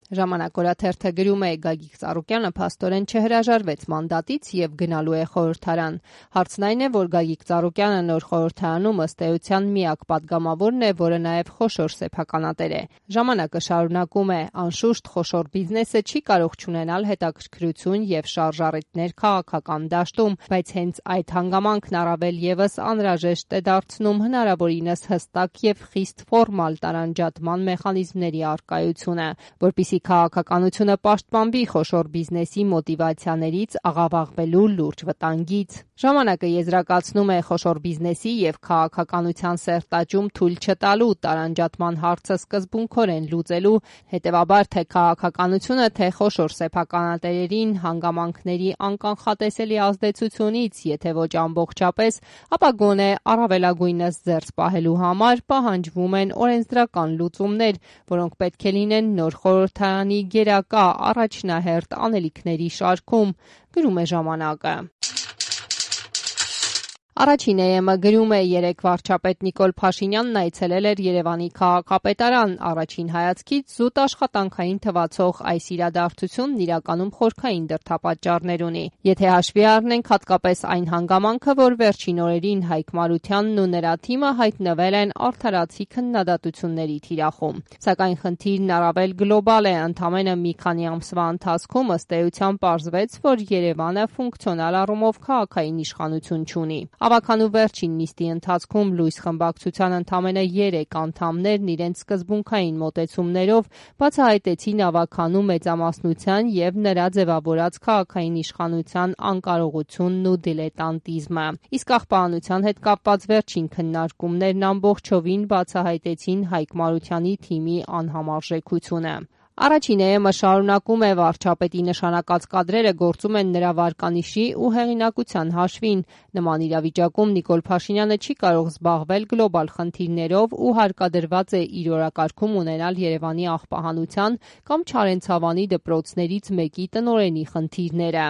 Ժամանակ օրաթերթը գրում է Գագիկ Ծառուկյանը փաստորեն չհրաժարվեց մանդատից եւ գնալու է խորհրդարան։ Հարցն այն է, որ Գագիկ Ծառուկյանը նոր խորհրդարանում ըստ էության միակ падգամավորն է, որը նաեւ խոշոր սեփականատեր է։ Ժամանակը շարունակում է. անշուշտ խոշոր բիզնեսը չի կարող չունենալ հետաքրքրություն եւ շարժառիթներ քաղաքական դաշտում, բայց հենց այդ հանգամանքն առավել եւս անհրաժեշտ է դարձնում հնարավորինս հստակ եւ խիստ ֆորմալ տարանջատման մեխանիզմների առկայությունը, որպեսզի քաղաքականությունը պաշտպանվի խոշոր բիզնեսի մոտիվացիաներից աղավաղվելու լուրջ վտանգից։ Ժամանակը եզրակացնում է խոշոր բիզնեսի եւ քաղաքականության սերտաճում թույլ չտալու տարանջատման հարցը սկզբունքորեն լուծելու, հետեւաբար թե քաղաքականությունը, թե խոշոր սեփականատերերին հանգամանքների անկանխատեսելի ազդեցությունից, եթե ոչ ամբողջապես, ապա գոնե առավելագույնս զերծ պահելու համար պահանջվում են օրենսդրական լուծումներ, որոնք պետք է լինեն նոր խորհրդարանի գերակա առաջնահերթ անելիքների շարքում, գրում է ժամանակը։ Առաջին ԵՄ գրում է երեկ վարչապետ Նիկոլ Փաշինյանն այցելել էր Երևանի քաղաքապետարան, առաջին հայացքից զուտ աշխատանքային թվացող այս իրադարձությունն իրականում խորքային դրդապատճառներ ունի, եթե հաշվի առնենք հատկապես այն հանգամանքը, որ վերջին օրերին Հայկ Մարությանն ու նրա թիմը հայտնվել են արդարացի քննադատությունների թիրախում։ Սակայն խնդիրն առավել գլոբալ է, ընդամենը մի քանի ամսվա ընթացքում ըստ էության պարզվեց, որ Երևանը ֆունկցիոնալ առումով քաղաքային իշխանություն չունի։ Ավագանու վերջին նիստի ընթացքում լույս խմբակցության ընդամենը 3 անդամներն իրենց սկզբունքային մոտեցումներով բացահայտեցին ավագանու մեծամասնության եւ նրա ձևավորած քաղաքային իշխանության անկարողությունն ու դիլետանտիզմը։ Իսկ աղբանության հետ կապված վերջին քննարկումներն ամբողջովին բացահայտեցին Հայկ Մարությանի թիմի անհամարժեքությունը։ Առաջին ԵՄ շարունակում է վարչապետի նշանակած կադրերը գործում են նրա վարկանիշի ու հեղինակության հաշվին։ Նման իրավիճակում Նիկոլ Փաշինյանը չի կարող զբաղվել գլոբալ խնդիրներով ու հարկադրված է իր օրակարգում ունենալ Երևանի աղբահանության կամ Չարենցավանի դպրոցներից մեկի տնօրենի խնդիրները։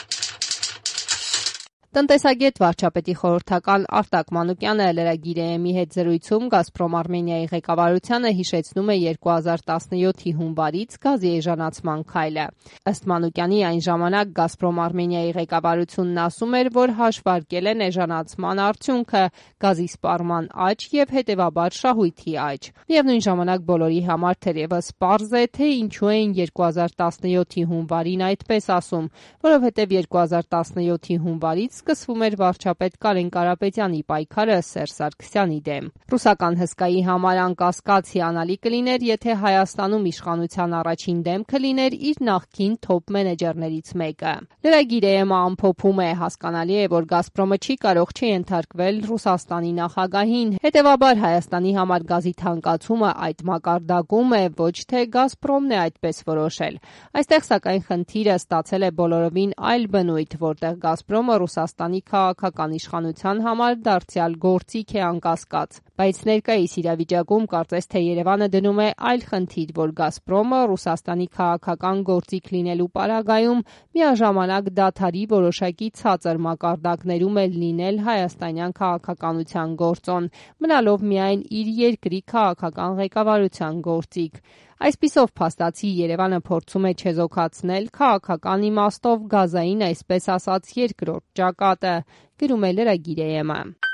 Տնտեսագետ վարչապետի խորհրդական Արտակ Մանուկյանը Լրագիր AM-ի հետ զրույցում Գազպրոմ Արմենիայի ղեկավարությանը հիշեցնում է 2017-ի հունվարից գազի էժանացման քայլը։ Ըստ Մանուկյանի այն ժամանակ Գազպրոմ Արմենիայի ղեկավարությունն ասում էր, որ հաշվարկել են էժանացման արդյունքը, գազի սպառման աճ եւ հետեւաբար շահույթի աճ։ Միևնույն ժամանակ բոլորի համար թերևս պարզ է, թե ինչու էին 2017-ի հունվարին այդպես ասում, որովհետեւ 2017-ի հունվարից սկսվում էր վարչապետ Կարեն Կարապետյանի պայքարը Սերժ Սարգսյանի դեմ։ Ռուսական հսկայի համար անկասկած հիանալի կլիներ, եթե Հայաստանում իշխանության առաջին դեմքը լիներ իր նախկին թոփ մենեջերներից մեկը։ Լրագիր AM-ը ամփոփում է. հասկանալի է, որ Գազպրոմը չի կարող չենթարկվել Ռուսաստանի նախագահին, հետևաբար Հայաստանի համար գազի թանկացումը այդ մակարդակում է, ոչ թե Գազպրոմն է այդպես որոշել։ Այստեղ սակայն խնդիրը ստացել է բոլորովին այլ բնույթ, որտեղ Գազպրոմը Ռուսաստանի քաղաքական իշխանության համար դարձյալ գործիք է անկասկած։ Բայց ներկայիս իրավիճակում կարծես թե Երևանը դնում է այլ խնդիր, որ Գազպրոմը Ռուսաստանի քաղաքական գործիք լինելու պարագայում միաժամանակ դադարի որոշակի ցածր մակարդակներում է լինել հայաստանյան քաղաքականության գործոն, մնալով միայն իր երկրի քաղաքական ղեկավարության գործիք։ Այսպիսով փաստացի Երևանը փորձում է չեզոքացնել քաղաքական իմաստով գազային այսպես ասած երկրորդ ճակատը, գրում է Լրագիր AM-ը։